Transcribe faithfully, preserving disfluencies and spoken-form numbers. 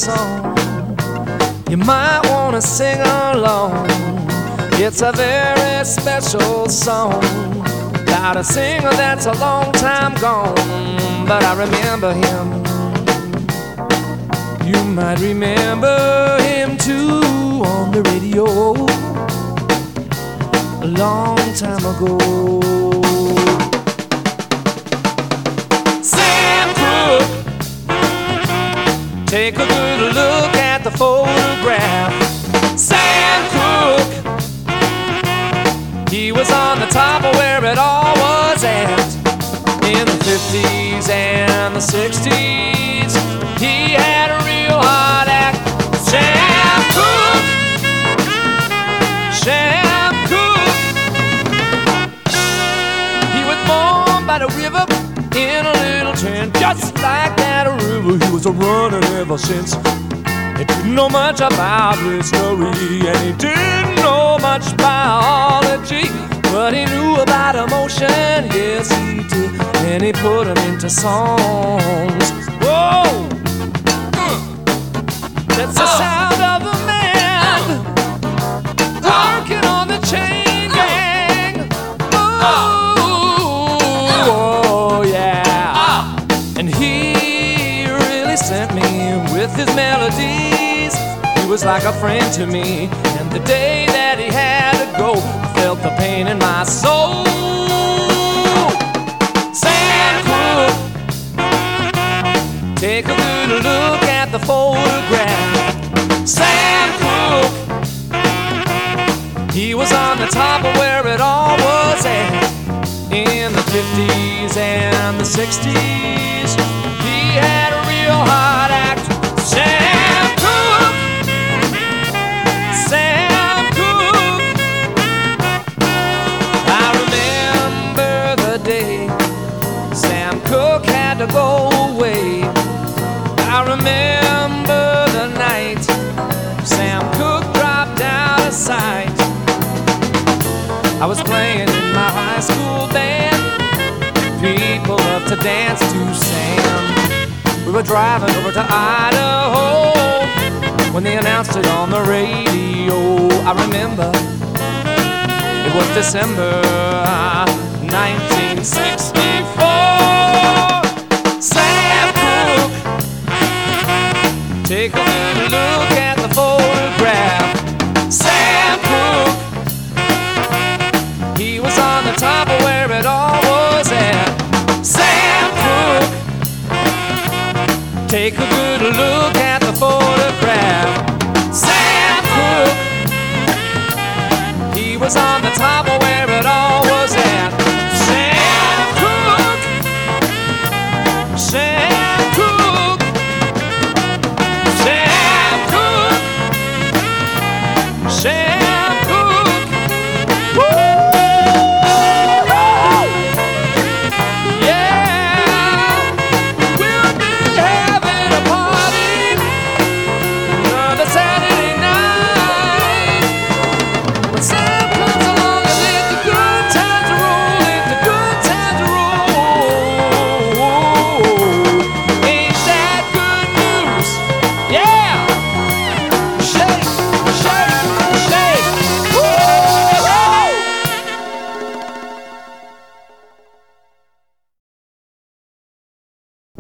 song. You might want to sing along. It's a very special song about a singer that's a long time gone, but I remember him. You might remember him too on the radio a long time ago. Sam Cooke, take a good look at the photograph. Sam Cooke, he was on the top of where it all was at. In the fifties and the sixties, he had a real hot act. Sam Cooke, Sam Cooke. He was born by the river in a little tent, just like that river. He was a runner ever since. He didn't know much about history, and he didn't know much biology, but he knew about emotion, yes he did, and he put them into songs. Whoa! That's the sound of a man working on the chain gang. Oh, yeah. And he really sent me with his melodies. He was like a friend to me, and the day that he had to go, I felt the pain in my soul. Sam Cooke, take a good look at the photograph. Sam Cooke, he was on the top of where it all was at. In the fifties and the sixties, he had a real hot act. Sam Cooke, Sam Cooke. I remember the day Sam Cooke had to go away. I remember the night Sam Cooke dropped out of sight. I was playing in my high school band. People love to dance to Sam. We were driving over to Idaho when they announced it on the radio. I remember it was December nineteen sixty-four. Sam Cooke, take a good look at the photograph. Sam Cooke, he was on the top of where it all was at. Sam Cooke, take a good